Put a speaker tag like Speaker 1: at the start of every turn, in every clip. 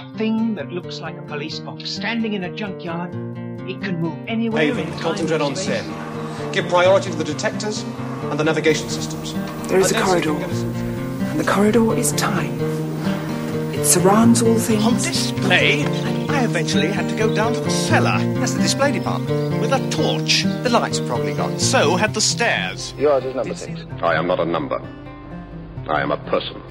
Speaker 1: A thing that looks like a police box standing in a junkyard. It can move anywhere.
Speaker 2: Haven, concentrate on Sen. Give priority to the detectors and the navigation systems.
Speaker 3: There is a corridor, and the corridor is time. It surrounds all things.
Speaker 4: On display, I eventually had to go down to the cellar.
Speaker 5: That's the display department.
Speaker 4: With a torch.
Speaker 5: The lights are probably gone.
Speaker 4: So had the stairs.
Speaker 6: Yours is number 6.
Speaker 7: I am not a number. I am a person.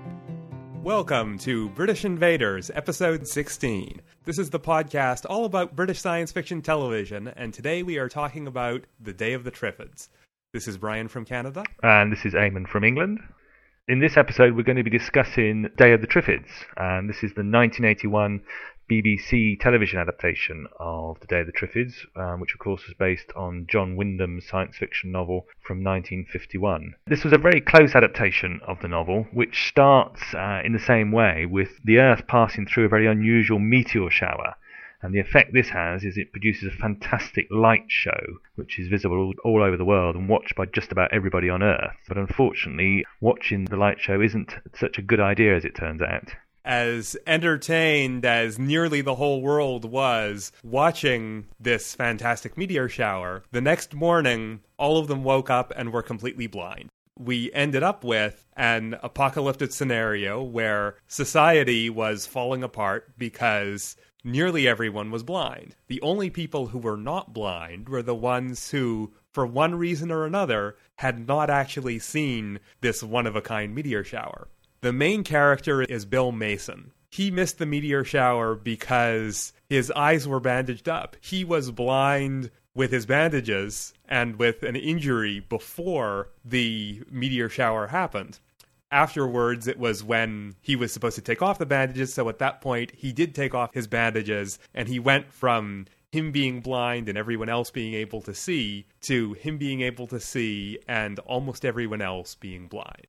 Speaker 8: Welcome to British Invaders, episode 16. This is the podcast all about British science fiction television, and today we are talking about The Day of the Triffids. This is Brian from Canada.
Speaker 9: And this is Eamon from England. In this episode, we're going to be discussing Day of the Triffids, and this is the 1981 BBC television adaptation of The Day of the Triffids, which of course was based on John Wyndham's science fiction novel from 1951. This was a very close adaptation of the novel, which starts in the same way, with the Earth passing through a very unusual meteor shower. And the effect this has is it produces a fantastic light show, which is visible all over the world and watched by just about everybody on Earth. But unfortunately, watching the light show isn't such a good idea as it turns out.
Speaker 8: As entertained as nearly the whole world was watching this fantastic meteor shower, the next morning, all of them woke up and were completely blind. We ended up with an apocalyptic scenario where society was falling apart because nearly everyone was blind. The only people who were not blind were the ones who, for one reason or another, had not actually seen this one-of-a-kind meteor shower. The main character is Bill Mason. He missed the meteor shower because his eyes were bandaged up. He was blind with his bandages and with an injury before the meteor shower happened. Afterwards, it was when he was supposed to take off the bandages, so at that point, he did take off his bandages, and he went from him being blind and everyone else being able to see, to him being able to see and almost everyone else being blind.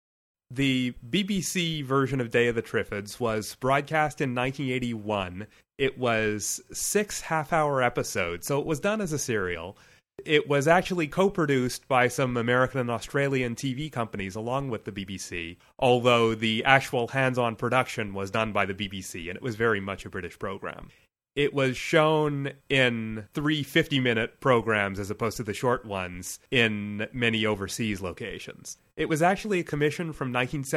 Speaker 8: The BBC version of Day of the Triffids was broadcast in 1981. It was 6 half-hour episodes, so it was done as a serial. It was actually co-produced by some American and Australian TV companies along with the BBC, although the actual hands-on production was done by the BBC, and it was very much a British program. It was shown in 3 50-minute programs as opposed to the short ones in many overseas locations. It was actually a commission from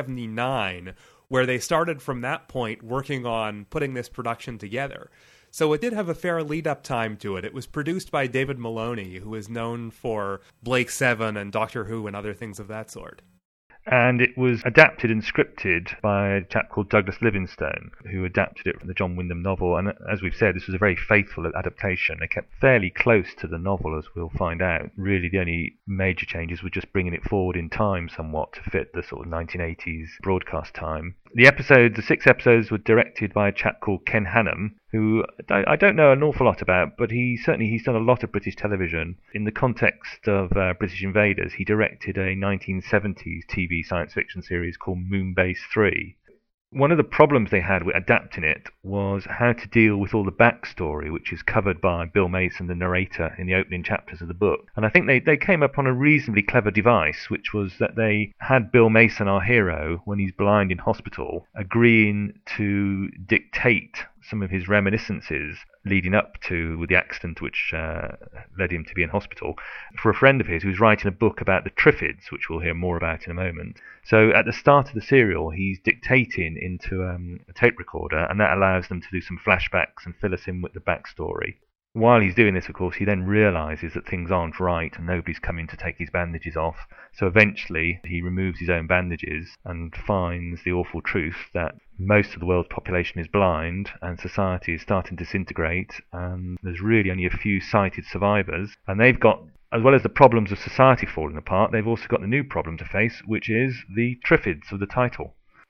Speaker 8: 1979 where they started from that point working on putting this production together. So it did have a fair lead-up time to it. It was produced by David Maloney, who is known for Blake Seven and Doctor Who and other things of that sort.
Speaker 9: And it was adapted and scripted by a chap called Douglas Livingstone, who adapted it from the John Wyndham novel. And as we've said, this was a very faithful adaptation. They kept fairly close to the novel, as we'll find out. Really, the only major changes were just bringing it forward in time somewhat to fit the sort of 1980s broadcast time. The 6 episodes were directed by a chap called Ken Hannum, who I don't know an awful lot about, but he's done a lot of British television. In the context of British Invaders, he directed a 1970s TV science fiction series called Moonbase 3. One of the problems they had with adapting it was how to deal with all the backstory, which is covered by Bill Mason, the narrator, in the opening chapters of the book. And I think they came up on a reasonably clever device, which was that they had Bill Mason, our hero, when he's blind in hospital, agreeing to dictate some of his reminiscences leading up to the accident which led him to be in hospital for a friend of his who's writing a book about the Triffids, which we'll hear more about in a moment. So at the start of the serial, he's dictating into a tape recorder, and that allows them to do some flashbacks and fill us in with the backstory. While he's doing this, of course, he then realises that things aren't right and nobody's coming to take his bandages off. So eventually he removes his own bandages and finds the awful truth that most of the world's population is blind and society is starting to disintegrate, and there's really only a few sighted survivors. And they've got, as well as the problems of society falling apart, they've also got the new problem to face, which is the Triffids of the title.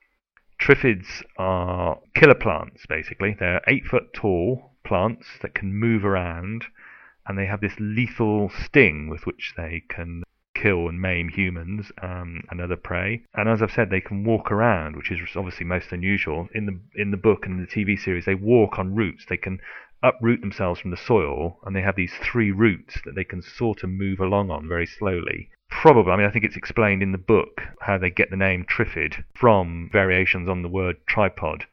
Speaker 9: Triffids are killer plants, basically. They're 8-foot tall plants that can move around, and they have this lethal sting with which they can kill and maim humans and other prey. And as I've said, they can walk around, which is obviously most unusual. In the book and in the TV series, they walk on roots. They can uproot themselves from the soil, and they have these 3 roots that they can sort of move along on very slowly. Probably, I think it's explained in the book how they get the name Triffid from variations on the word tripod.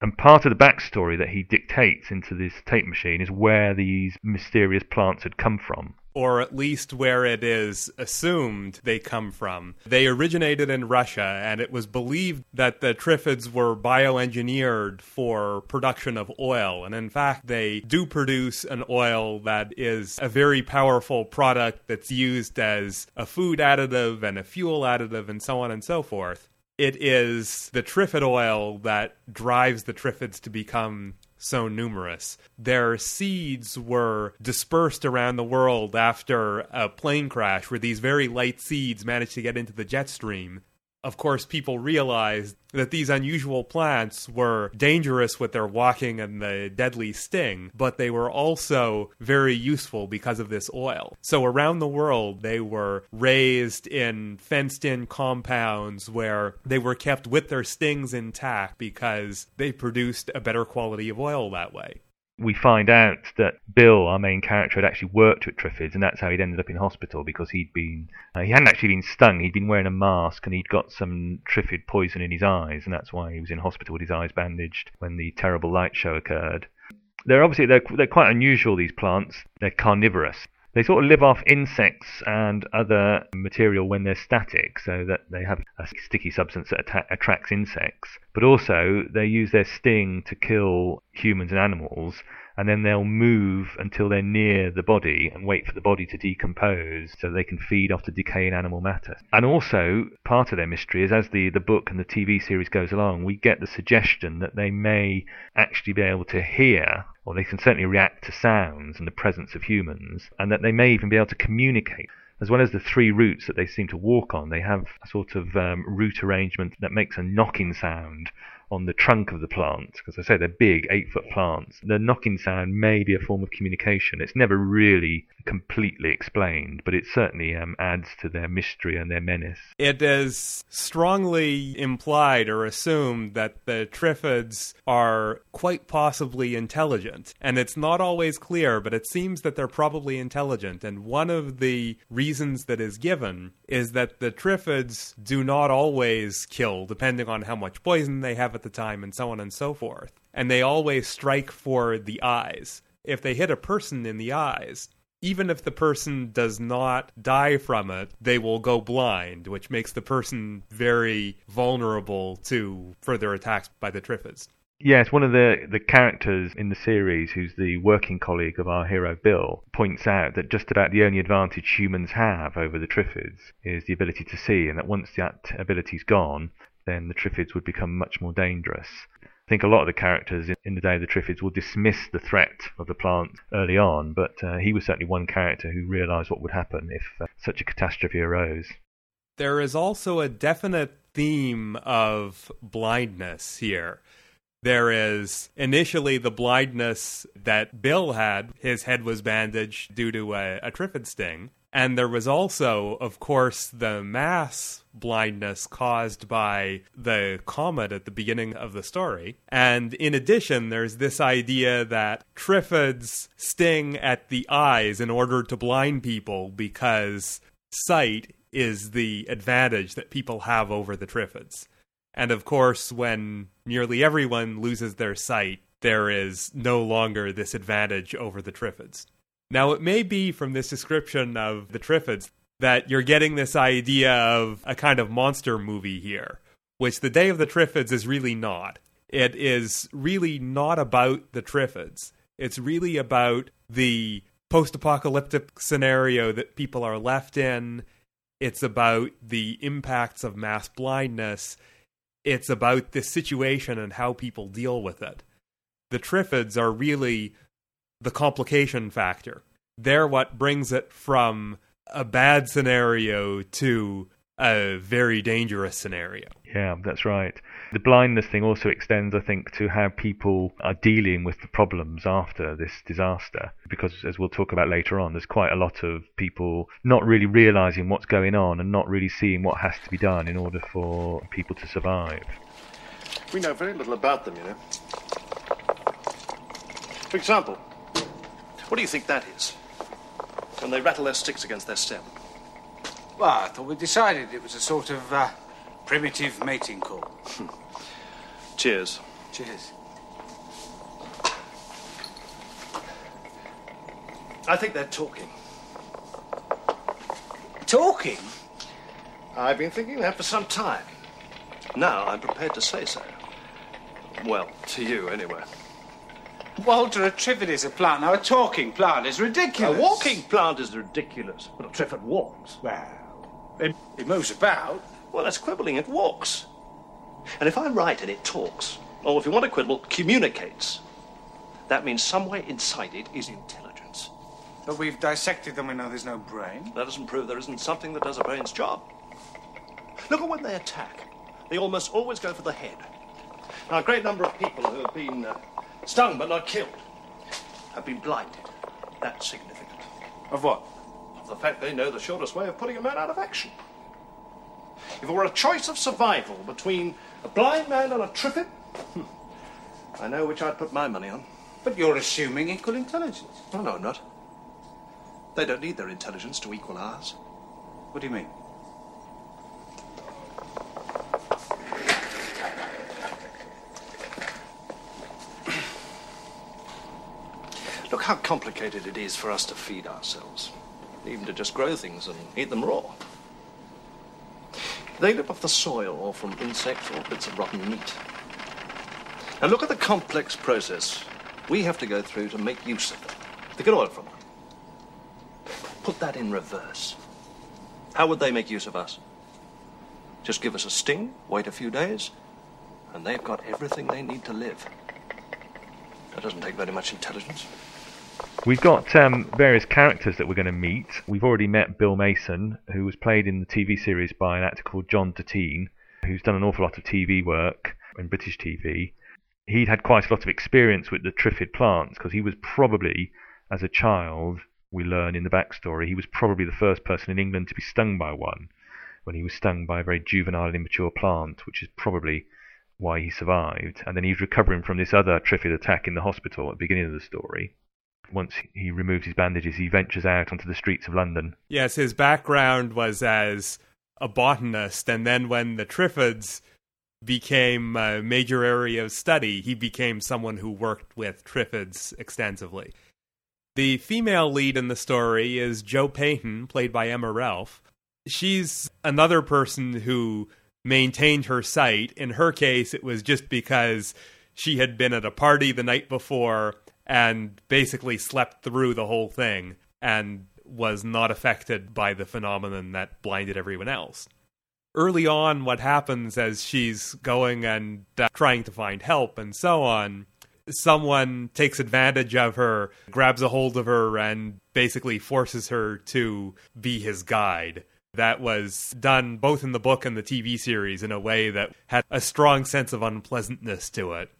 Speaker 9: And part of the backstory that he dictates into this tape machine is where these mysterious plants had come from.
Speaker 8: Or at least where it is assumed they come from. They originated in Russia, and it was believed that the triffids were bioengineered for production of oil. And in fact, they do produce an oil that is a very powerful product that's used as a food additive and a fuel additive and so on and so forth. It is the triffid oil that drives the triffids to become so numerous. Their seeds were dispersed around the world after a plane crash where these very light seeds managed to get into the jet stream. Of course, people realized that these unusual plants were dangerous with their walking and the deadly sting, but they were also very useful because of this oil. So around the world, they were raised in fenced-in compounds where they were kept with their stings intact because they produced a better quality of oil that way.
Speaker 9: We find out that Bill, our main character, had actually worked with triffids, and that's how he'd ended up in hospital, because he hadn't actually been stung, he'd been wearing a mask, and he'd got some triffid poison in his eyes, and that's why he was in hospital with his eyes bandaged when the terrible light show occurred. They're quite unusual, these plants. They're carnivorous. They sort of live off insects and other material when they're static, so that they have a sticky substance that attracts insects. But also, they use their sting to kill humans and animals, and then they'll move until they're near the body and wait for the body to decompose so they can feed off the decaying animal matter. And also, part of their mystery is as the book and the TV series goes along, we get the suggestion that they may actually be able to hear, or they can certainly react to sounds in the presence of humans, and that they may even be able to communicate. As well as the 3 roots that they seem to walk on, they have a sort of root arrangement that makes a knocking sound on the trunk of the plant, because I say they're big 8-foot plants. The knocking sound may be a form of communication. It's never really completely explained, but it certainly adds to their mystery and their menace.
Speaker 8: It is strongly implied or assumed that the triffids are quite possibly intelligent, and it's not always clear, but it seems that they're probably intelligent, and one of the reasons that is given is that the triffids do not always kill, depending on how much poison they have at the time and so on and so forth, and they always strike for the eyes. If they hit a person in the eyes, even if the person does not die from it, they will go blind, which makes the person very vulnerable to further attacks by the triffids.
Speaker 9: Yes, one of the characters in the series, who's the working colleague of our hero Bill, points out that just about the only advantage humans have over the triffids is the ability to see, and that once that ability's gone, then the triffids would become much more dangerous. I think a lot of the characters in the Day of the Triffids will dismiss the threat of the plant early on, but he was certainly one character who realised what would happen if such a catastrophe arose.
Speaker 8: There is also a definite theme of blindness here. There is initially the blindness that Bill had. His head was bandaged due to a triffid sting. And there was also, of course, the mass blindness caused by the comet at the beginning of the story. And in addition, there's this idea that triffids sting at the eyes in order to blind people because sight is the advantage that people have over the triffids. And of course, when nearly everyone loses their sight, there is no longer this advantage over the triffids. Now, it may be from this description of the triffids that you're getting this idea of a kind of monster movie here, which the Day of the Triffids is really not. It is really not about the triffids. It's really about the post-apocalyptic scenario that people are left in. It's about the impacts of mass blindness. It's about this situation and how people deal with it. The triffids are really the complication factor. They're what brings it from a bad scenario to a very dangerous scenario.
Speaker 9: Yeah, that's right. The blindness thing also extends, I think, to how people are dealing with the problems after this disaster. Because, as we'll talk about later on, there's quite a lot of people not really realising what's going on and not really seeing what has to be done in order for people to survive.
Speaker 5: We know very little about them, you know. For example, what do you think that is? When they rattle their sticks against their stem.
Speaker 6: Well, I thought we decided it was a sort of primitive mating call.
Speaker 5: Cheers.
Speaker 6: Cheers.
Speaker 5: I think they're talking.
Speaker 6: Talking?
Speaker 5: I've been thinking that for some time. Now I'm prepared to say so. Well, to you, anyway.
Speaker 6: Walter, a trivet is a plant. Now, a talking plant is ridiculous.
Speaker 5: A walking plant is ridiculous, but a trivet walks.
Speaker 6: Well, it moves about.
Speaker 5: Well, that's quibbling. It walks. And if I'm right and it talks, or if you want to quibble, communicates, that means somewhere inside it is intelligence.
Speaker 6: But we've dissected them, we know there's no brain.
Speaker 5: That doesn't prove there isn't something that does a brain's job. Look at when they attack. They almost always go for the head. Now, a great number of people who have been stung but not killed have been blinded. That's significant.
Speaker 6: Of what?
Speaker 5: Of the fact they know the shortest way of putting a man out of action. If it were a choice of survival between a blind man and a trivet, I know which I'd put my money on.
Speaker 6: But you're assuming equal intelligence.
Speaker 5: Oh, no, I'm not. They don't need their intelligence to equal ours.
Speaker 6: What do you mean?
Speaker 5: Look how complicated it is for us to feed ourselves. Even to just grow things and eat them raw. They live off the soil or from insects or bits of rotten meat. Now look at the complex process we have to go through to make use of them, to get oil from them. Put that in reverse. How would they make use of us? Just give us a sting, wait a few days, and they've got everything they need to live. That doesn't take very much intelligence.
Speaker 9: We've got various characters that we're going to meet. We've already met Bill Mason, who was played in the TV series by an actor called John Tatine, who's done an awful lot of TV work in British TV. He'd had quite a lot of experience with the triffid plants, because he was probably, as a child, we learn in the backstory, he was probably the first person in England to be stung by one, when he was stung by a very juvenile and immature plant, which is probably why he survived. And then he's recovering from this other triffid attack in the hospital at the beginning of the story. Once he removes his bandages, he ventures out onto the streets of London.
Speaker 8: Yes, his background was as a botanist, and then when the triffids became a major area of study, he became someone who worked with triffids extensively. The female lead in the story is Jo Payton, played by Emma Ralph. She's another person who maintained her sight. In her case, it was just because she had been at a party the night before and basically slept through the whole thing and was not affected by the phenomenon that blinded everyone else. Early on, what happens as she's going and trying to find help and so on, someone takes advantage of her, grabs a hold of her, and basically forces her to be his guide. That was done both in the book and the TV series in a way that had a strong sense of unpleasantness to it.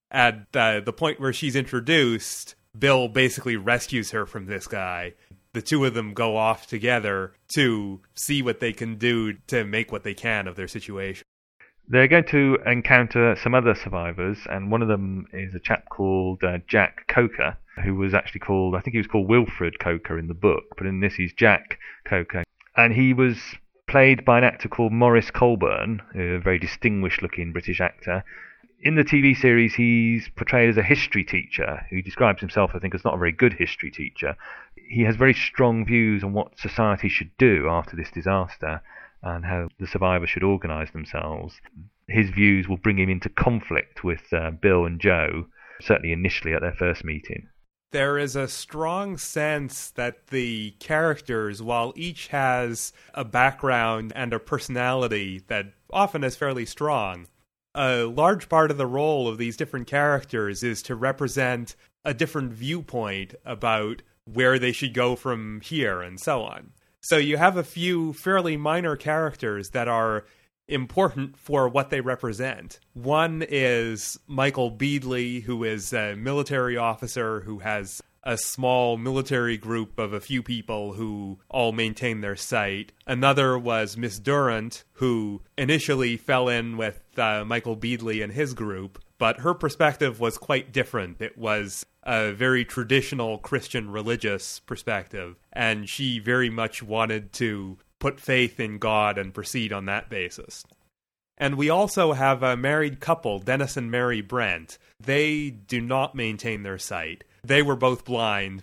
Speaker 8: At the point where she's introduced, Bill basically rescues her from this guy. The two of them go off together to see what they can do to make what they can of their situation.
Speaker 9: They're going to encounter some other survivors, and one of them is a chap called Jack Coker, who was actually called, I think he was called Wilfred Coker in the book, but in this he's Jack Coker. And he was played by an actor called Maurice Colburn, a very distinguished-looking British actor. In the TV series, he's portrayed as a history teacher who describes himself, I think, as not a very good history teacher. He has very strong views on what society should do after this disaster and how the survivors should organise themselves. His views will bring him into conflict with Bill and Jo, certainly initially at their first meeting.
Speaker 8: There is a strong sense that the characters, while each has a background and a personality that often is fairly strong, a large part of the role of these different characters is to represent a different viewpoint about where they should go from here and so on. So you have a few fairly minor characters that are important for what they represent. One is Michael Beadley, who is a military officer who has a small military group of a few people who all maintain their sight. Another was Miss Durrant, who initially fell in with Michael Beadley and his group, but her perspective was quite different. It was a very traditional Christian religious perspective, and she very much wanted to put faith in God and proceed on that basis. And we also have a married couple, Dennis and Mary Brent. They do not maintain their sight. They were both blind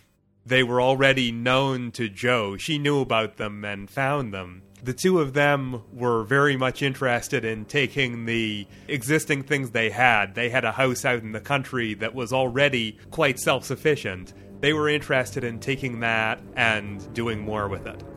Speaker 8: They were already known to Jo. She knew about them and found them. The two of them were very much interested in taking the existing things they had. They had a house out in the country that was already quite self-sufficient. They were interested in taking that and doing more with it.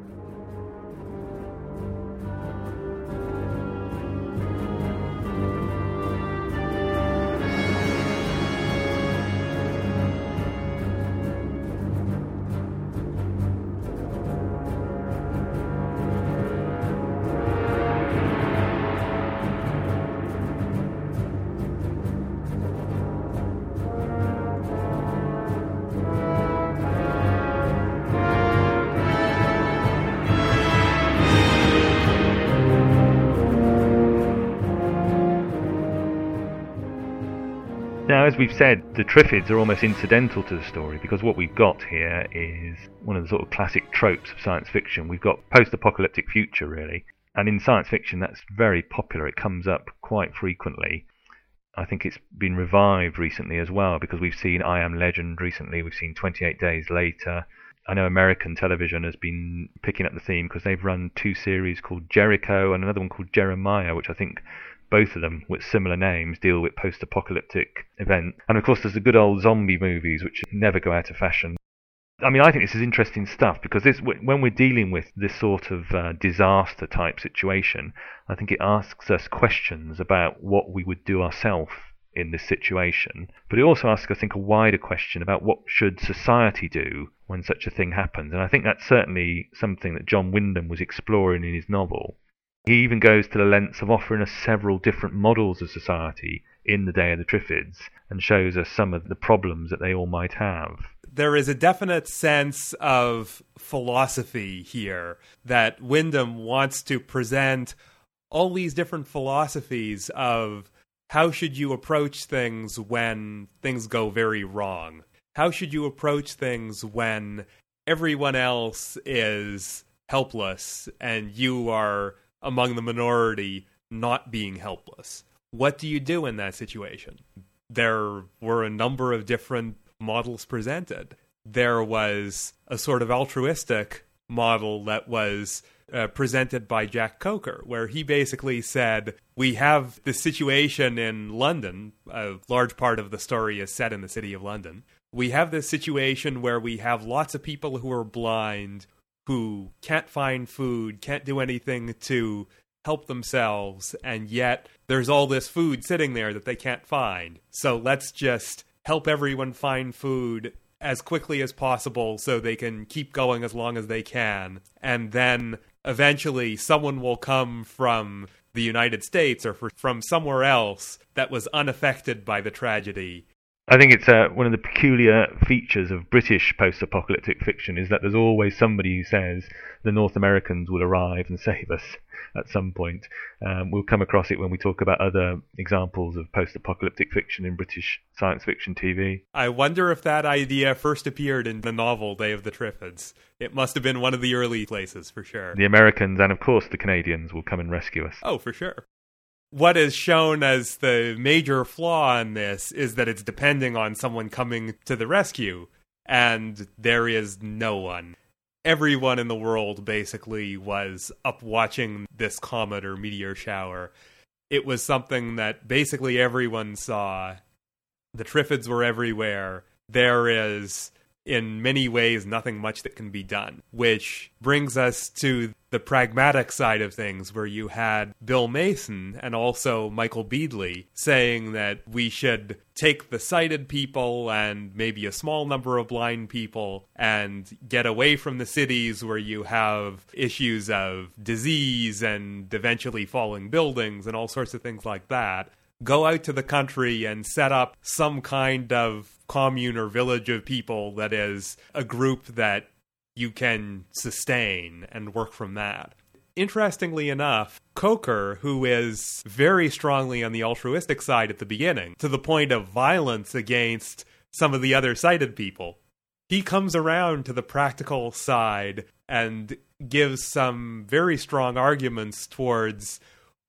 Speaker 9: Now, as we've said, the Triffids are almost incidental to the story, because what we've got here is one of the sort of classic tropes of science fiction. We've got post-apocalyptic future, really. And in science fiction, that's very popular. It comes up quite frequently. I think it's been revived recently as well, because we've seen I Am Legend recently. We've seen 28 Days Later. I know American television has been picking up the theme because they've run 2 series called Jericho and another one called Jeremiah, which I think both of them with similar names deal with post-apocalyptic events. And of course there's the good old zombie movies, which never go out of fashion. I mean, I think this is interesting stuff, because when we're dealing with this sort of disaster type situation, I think it asks us questions about what we would do ourselves in this situation. But it also asks, I think, a wider question about what should society do when such a thing happens. And I think that's certainly something that John Wyndham was exploring in his novel. He even goes to the lengths of offering us several different models of society in The Day of the Triffids and shows us some of the problems that they all might have.
Speaker 8: There is a definite sense of philosophy here that Wyndham wants to present all these different philosophies of how should you approach things when things go very wrong? How should you approach things when everyone else is helpless and you are among the minority not being helpless? What do you do in that situation? There were a number of different models presented. There was a sort of altruistic model that was presented by Jack Coker, where he basically said, we have this situation in London, a large part of the story is set in the city of London. We have this situation where we have lots of people who are blind, who can't find food, can't do anything to help themselves, and yet there's all this food sitting there that they can't find. So let's just help everyone find food as quickly as possible so they can keep going as long as they can. And then eventually someone will come from the United States or from somewhere else that was unaffected by the tragedy.
Speaker 9: I think it's one of the peculiar features of British post-apocalyptic fiction is that there's always somebody who says the North Americans will arrive and save us at some point. We'll come across it when we talk about other examples of post-apocalyptic fiction in British science fiction TV.
Speaker 8: I wonder if that idea first appeared in the novel Day of the Triffids. It must have been one of the early places, for sure.
Speaker 9: The Americans and, of course, the Canadians will come and rescue us.
Speaker 8: Oh, for sure. What is shown as the major flaw in this is that it's depending on someone coming to the rescue, and there is no one. Everyone in the world basically was up watching this comet or meteor shower. It was something that basically everyone saw. The Triffids were everywhere. There is, in many ways, nothing much that can be done, which brings us to the pragmatic side of things, where you had Bill Mason and also Michael Beadley saying that we should take the sighted people and maybe a small number of blind people and get away from the cities where you have issues of disease and eventually falling buildings and all sorts of things like that. Go out to the country and set up some kind of commune or village of people that is a group that you can sustain and work from that. Interestingly enough, Coker, who is very strongly on the altruistic side at the beginning, to the point of violence against some of the other sighted people, he comes around to the practical side and gives some very strong arguments towards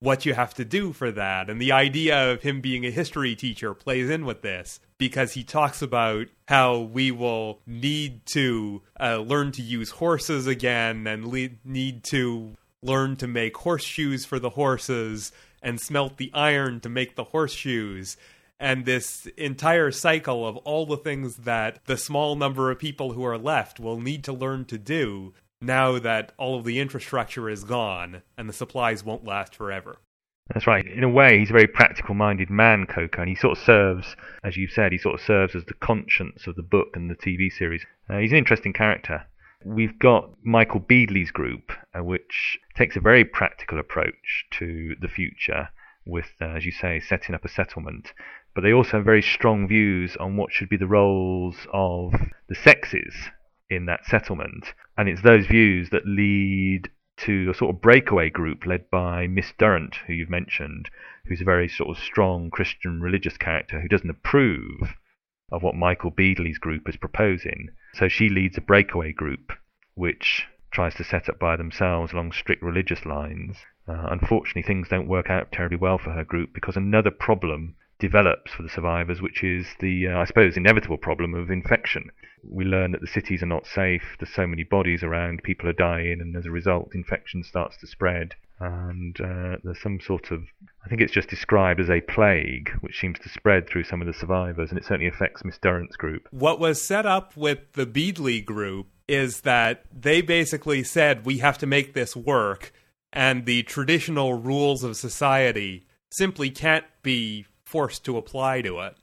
Speaker 8: what you have to do for that. And the idea of him being a history teacher plays in with this, because he talks about how we will need to learn to use horses again, and need to learn to make horseshoes for the horses and smelt the iron to make the horseshoes. And this entire cycle of all the things that the small number of people who are left will need to learn to do now that all of the infrastructure is gone and the supplies won't last forever.
Speaker 9: That's right. In a way, he's a very practical-minded man, Coker, and he sort of serves, as you've said, he sort of serves as the conscience of the book and the TV series. He's an interesting character. We've got Michael Beadley's group, which takes a very practical approach to the future with, as you say, setting up a settlement. But they also have very strong views on what should be the roles of the sexes in that settlement. And it's those views that lead to a sort of breakaway group led by Miss Durrant, who you've mentioned, who's a very sort of strong Christian religious character who doesn't approve of what Michael Beadley's group is proposing. So she leads a breakaway group which tries to set up by themselves along strict religious lines. Unfortunately, things don't work out terribly well for her group because another problem develops for the survivors, which is the, I suppose, inevitable problem of infection. We learn that the cities are not safe, there's so many bodies around, people are dying, and as a result, infection starts to spread. And there's some sort of, I think it's just described as a plague, which seems to spread through some of the survivors, and it certainly affects Miss Durrant's group.
Speaker 8: What was set up with the Beadley group is that they basically said, we have to make this work, and the traditional rules of society simply can't be forced to apply to it.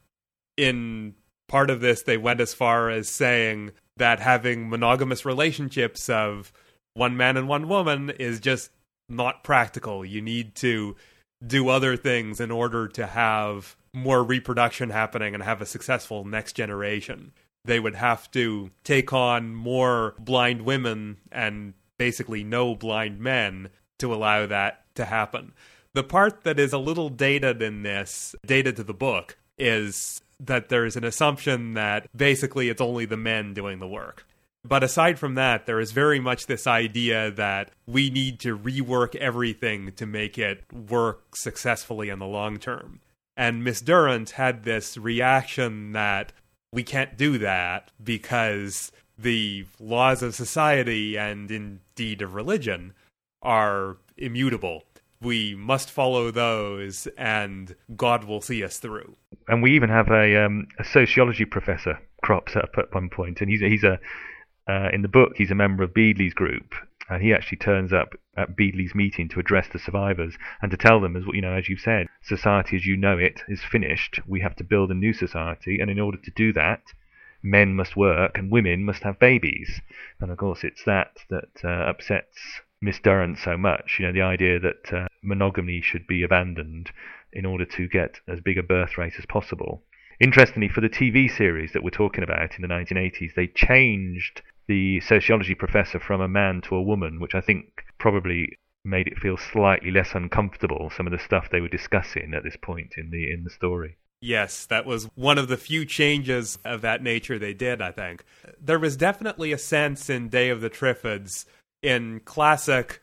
Speaker 8: In part of this, they went as far as saying that having monogamous relationships of one man and one woman is just not practical. You need to do other things in order to have more reproduction happening and have a successful next generation. They would have to take on more blind women and basically no blind men to allow that to happen. The part that is a little dated in this, dated to the book, is that there's an assumption that basically it's only the men doing the work. But aside from that, there is very much this idea that we need to rework everything to make it work successfully in the long term. And Miss Durrant had this reaction that we can't do that because the laws of society and indeed of religion are immutable. We must follow those, and God will see us through.
Speaker 9: And we even have a sociology professor crops up at one point, and he's in the book he's a member of Beadley's group, and he actually turns up at Beadley's meeting to address the survivors and to tell them, as you said, society as you know it is finished. We have to build a new society, and in order to do that, men must work and women must have babies. And of course, it's that upsets Miss Durrant so much, the idea that monogamy should be abandoned in order to get as big a birth rate as possible. Interestingly, for the TV series that we're talking about in the 1980s, they changed the sociology professor from a man to a woman, which I think probably made it feel slightly less uncomfortable, some of the stuff they were discussing at this point in the story.
Speaker 8: Yes, that was one of the few changes of that nature they did, I think. There was definitely a sense in Day of the Triffids, in classic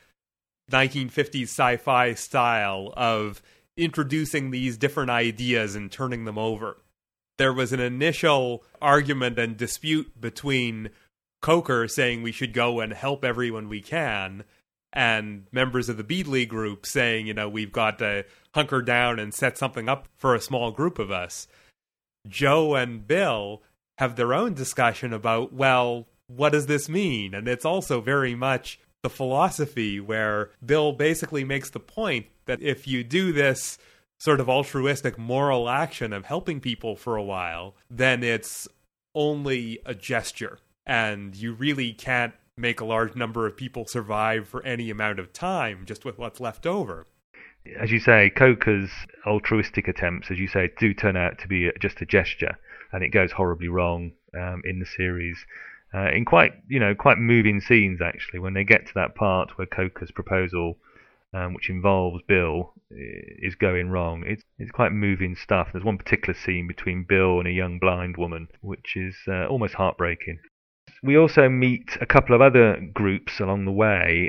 Speaker 8: 1950s sci-fi style, of introducing these different ideas and turning them over. There was an initial argument and dispute between Coker saying we should go and help everyone we can, and members of the Beadley group saying, we've got to hunker down and set something up for a small group of us. Joe and Bill have their own discussion about, well, what does this mean? And it's also very much the philosophy where Bill basically makes the point that if you do this sort of altruistic moral action of helping people for a while, then it's only a gesture. And you really can't make a large number of people survive for any amount of time just with what's left over.
Speaker 9: As you say, Coker's altruistic attempts, as you say, do turn out to be just a gesture, and it goes horribly wrong in the series. In quite moving scenes, actually, when they get to that part where Coker's proposal, which involves Bill, is going wrong. It's quite moving stuff. There's one particular scene between Bill and a young blind woman, which is almost heartbreaking. We also meet a couple of other groups along the way.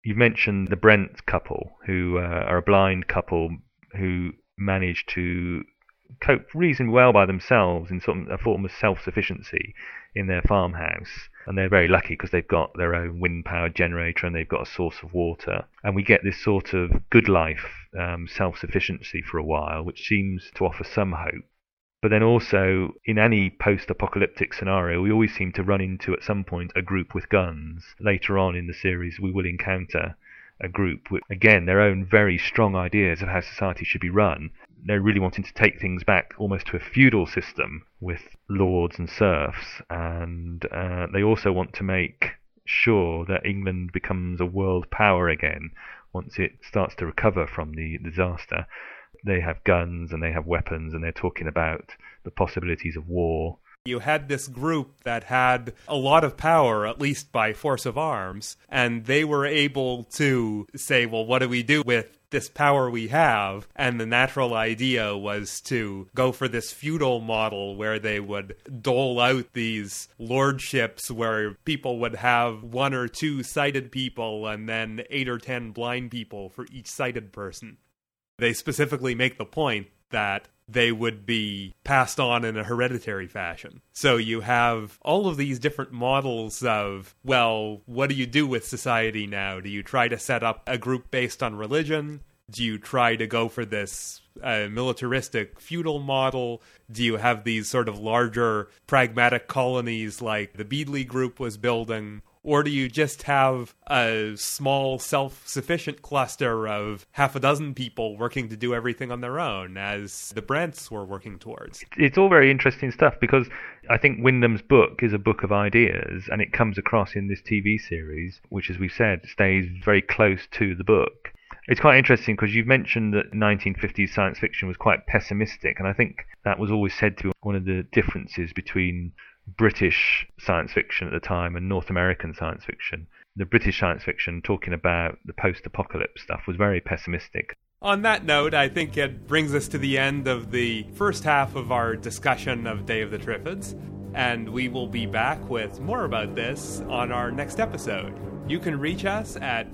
Speaker 9: You've mentioned the Brent couple, who are a blind couple who manage to cope reasonably well by themselves in sort of a form of self-sufficiency in their farmhouse. And they're very lucky because they've got their own wind-powered generator and they've got a source of water. And we get this sort of good life self-sufficiency for a while, which seems to offer some hope. But then also, in any post-apocalyptic scenario, we always seem to run into, at some point, a group with guns. Later on in the series, we will encounter a group with, again, their own very strong ideas of how society should be run. They're really wanting to take things back almost to a feudal system with lords and serfs. And they also want to make sure that England becomes a world power again once it starts to recover from the disaster. They have guns and they have weapons and they're talking about the possibilities of war.
Speaker 8: You had this group that had a lot of power, at least by force of arms, and they were able to say, well, what do we do with this power we have? And the natural idea was to go for this feudal model where they would dole out these lordships where people would have 1 or 2 sighted people and then 8 or 10 blind people for each sighted person. They specifically make the point that they would be passed on in a hereditary fashion. So you have all of these different models of, well, what do you do with society now? Do you try to set up a group based on religion? Do you try to go for this militaristic feudal model? Do you have these sort of larger pragmatic colonies like the Beadley group was building? Or do you just have a small self-sufficient cluster of half a dozen people working to do everything on their own, as the Brents were working towards?
Speaker 9: It's all very interesting stuff, because I think Wyndham's book is a book of ideas, and it comes across in this TV series, which, as we've said, stays very close to the book. It's quite interesting because you've mentioned that 1950s science fiction was quite pessimistic, and I think that was always said to be one of the differences between British science fiction at the time and North American science fiction. The British science fiction, talking about the post-apocalypse stuff, was very pessimistic.
Speaker 8: On that note, I think it brings us to the end of the first half of our discussion of Day of the Triffids, and we will be back with more about this on our next episode. You can reach us at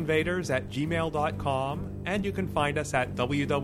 Speaker 8: britishinvaders@gmail.com, and you can find us at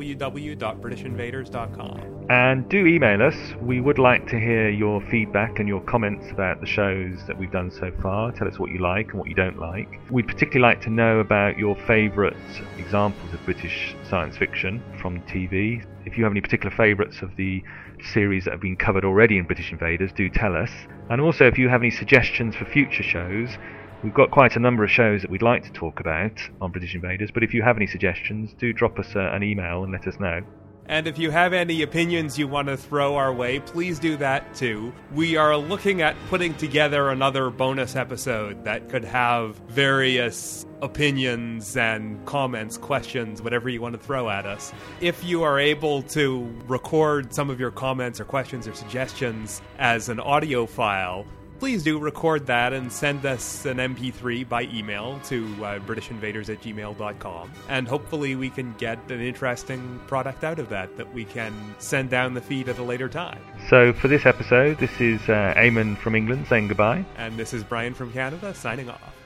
Speaker 8: www.britishinvaders.com.
Speaker 9: And do email us. We would like to hear your feedback and your comments about the shows that we've done so far. Tell us what you like and what you don't like. We'd particularly like to know about your favourite examples of British science fiction from TV. If you have any particular favourites of the series that have been covered already in British Invaders, do tell us. And also, if you have any suggestions for future shows, we've got quite a number of shows that we'd like to talk about on British Invaders, but if you have any suggestions, do drop us an email and let us know.
Speaker 8: And if you have any opinions you want to throw our way, please do that too. We are looking at putting together another bonus episode that could have various opinions and comments, questions, whatever you want to throw at us. If you are able to record some of your comments or questions or suggestions as an audio file, please do record that and send us an MP3 by email to britishinvaders@gmail.com. And hopefully we can get an interesting product out of that we can send down the feed at a later time.
Speaker 9: So for this episode, this is Eamon from England saying goodbye.
Speaker 8: And this is Brian from Canada signing off.